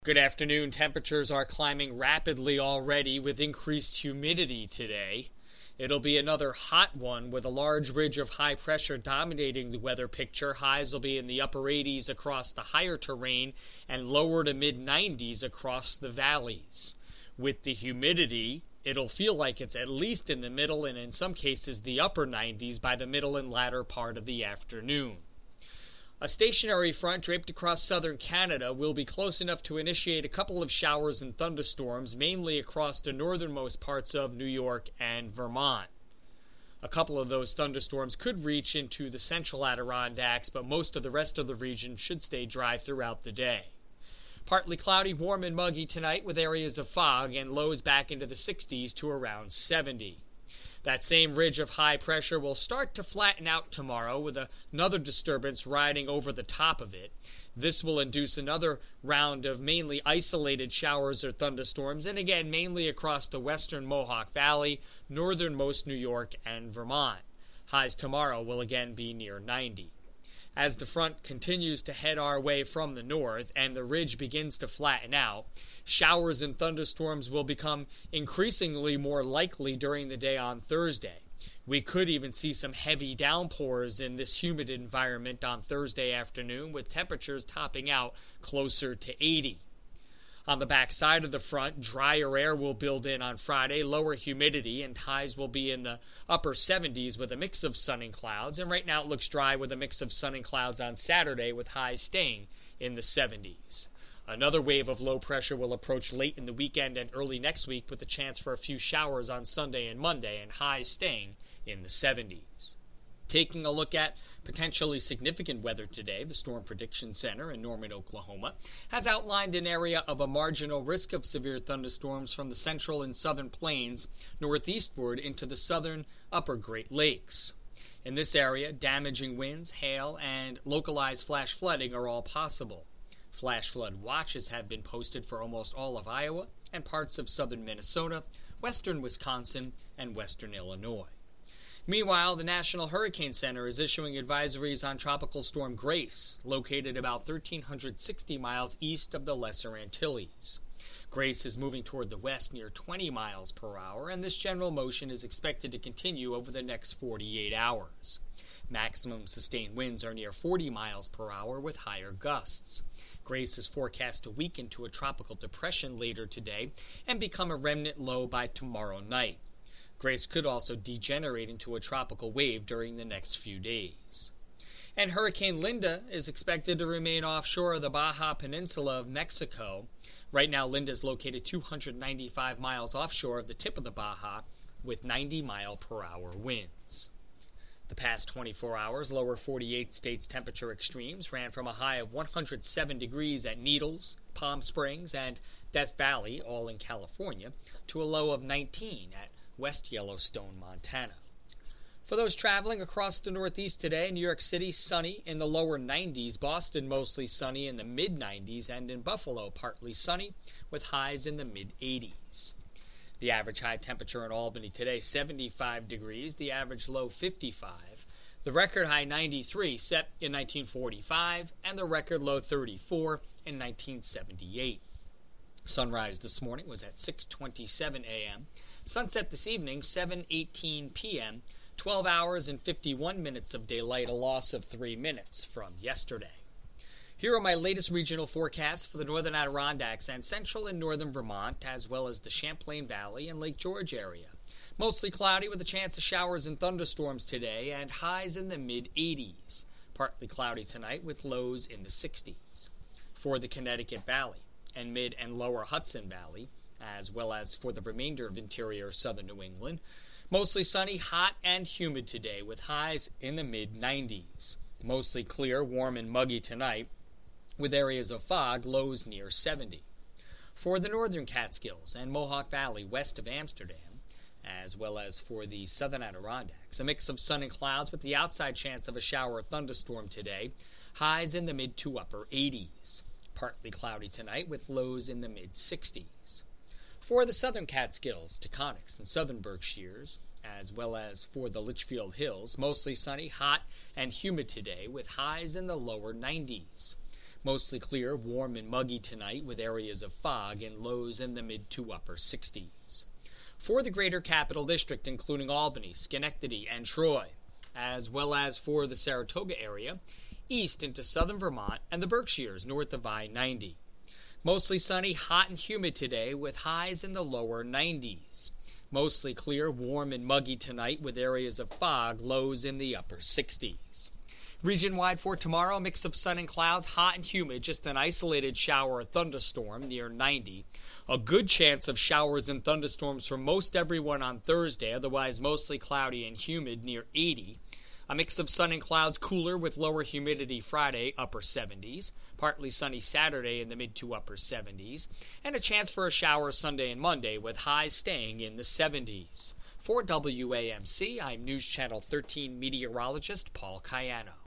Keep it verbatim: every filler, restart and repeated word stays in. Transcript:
Good afternoon. Temperatures are climbing rapidly already with increased humidity today. It'll be another hot one with a large ridge of high pressure dominating the weather picture. Highs will be in the upper eighties across the higher terrain and lower to mid nineties across the valleys. With the humidity, it'll feel like it's at least in the middle and in some cases the upper nineties by the middle and latter part of the afternoon. A stationary front draped across southern Canada will be close enough to initiate a couple of showers and thunderstorms, mainly across the northernmost parts of New York and Vermont. A couple of those thunderstorms could reach into the central Adirondacks, but most of the rest of the region should stay dry throughout the day. Partly cloudy, warm and muggy tonight with areas of fog and lows back into the sixties to around seventy. That same ridge of high pressure will start to flatten out tomorrow with another disturbance riding over the top of it. This will induce another round of mainly isolated showers or thunderstorms, and again mainly across the western Mohawk Valley, northernmost New York and Vermont. Highs tomorrow will again be near ninety. As the front continues to head our way from the north and the ridge begins to flatten out, showers and thunderstorms will become increasingly more likely during the day on Thursday. We could even see some heavy downpours in this humid environment on Thursday afternoon, with temperatures topping out closer to eighty. On the back side of the front, drier air will build in on Friday, lower humidity, and highs will be in the upper seventies with a mix of sun and clouds. And right now it looks dry with a mix of sun and clouds on Saturday, with highs staying in the seventies. Another wave of low pressure will approach late in the weekend and early next week, with a chance for a few showers on Sunday and Monday, and highs staying in the seventies. Taking a look at potentially significant weather today, the Storm Prediction Center in Norman, Oklahoma, has outlined an area of a marginal risk of severe thunderstorms from the central and southern plains northeastward into the southern upper Great Lakes. In this area, damaging winds, hail, and localized flash flooding are all possible. Flash flood watches have been posted for almost all of Iowa and parts of southern Minnesota, western Wisconsin, and western Illinois. Meanwhile, the National Hurricane Center is issuing advisories on Tropical Storm Grace, located about one thousand three hundred sixty miles east of the Lesser Antilles. Grace is moving toward the west near twenty miles per hour, and this general motion is expected to continue over the next forty-eight hours. Maximum sustained winds are near forty miles per hour with higher gusts. Grace is forecast to weaken to a tropical depression later today and become a remnant low by tomorrow night. Grace could also degenerate into a tropical wave during the next few days. And Hurricane Linda is expected to remain offshore of the Baja Peninsula of Mexico. Right now, Linda is located two hundred ninety-five miles offshore of the tip of the Baja with ninety mile per hour winds. The past twenty-four hours, lower forty-eight states temperature extremes ran from a high of one hundred seven degrees at Needles, Palm Springs, and Death Valley, all in California, to a low of nineteen at West Yellowstone, Montana. For those traveling across the Northeast today, New York City sunny in the lower nineties, Boston mostly sunny in the mid nineties, and in Buffalo partly sunny with highs in the mid eighties. The average high temperature in Albany today, seventy-five degrees, the average low fifty-five. The record high ninety-three set in nineteen forty-five, and the record low thirty-four in nineteen seventy-eight. Sunrise this morning was at six twenty-seven a.m. Sunset this evening, seven eighteen p.m., twelve hours and fifty-one minutes of daylight, a loss of three minutes from yesterday. Here are my latest regional forecasts for the northern Adirondacks and central and northern Vermont, as well as the Champlain Valley and Lake George area. Mostly cloudy with a chance of showers and thunderstorms today, and highs in the mid eighties. Partly cloudy tonight with lows in the sixties. For the Connecticut Valley and mid and lower Hudson Valley, as well as for the remainder of interior southern New England, mostly sunny, hot, and humid today with highs in the mid nineties. Mostly clear, warm, and muggy tonight, with areas of fog, lows near seventy. For the northern Catskills and Mohawk Valley west of Amsterdam, as well as for the southern Adirondacks, a mix of sun and clouds with the outside chance of a shower or thunderstorm today, highs in the mid to upper eighties. Partly cloudy tonight with lows in the mid sixties. For the southern Catskills, Taconics, and southern Berkshires, as well as for the Litchfield Hills, mostly sunny, hot, and humid today with highs in the lower nineties. Mostly clear, warm and muggy tonight with areas of fog and lows in the mid to upper sixties. For the greater capital district, including Albany, Schenectady, and Troy, as well as for the Saratoga area, east into southern Vermont and the Berkshires north of I ninety. Mostly sunny, hot and humid today with highs in the lower nineties. Mostly clear, warm and muggy tonight with areas of fog, lows in the upper sixties. Region-wide for tomorrow, a mix of sun and clouds, hot and humid, just an isolated shower or thunderstorm near ninety. A good chance of showers and thunderstorms for most everyone on Thursday, otherwise mostly cloudy and humid near eighty. A mix of sun and clouds, cooler with lower humidity Friday, upper seventies. Partly sunny Saturday in the mid to upper seventies. And a chance for a shower Sunday and Monday with highs staying in the seventies. For W A M C, I'm News Channel thirteen meteorologist Paul Cayano.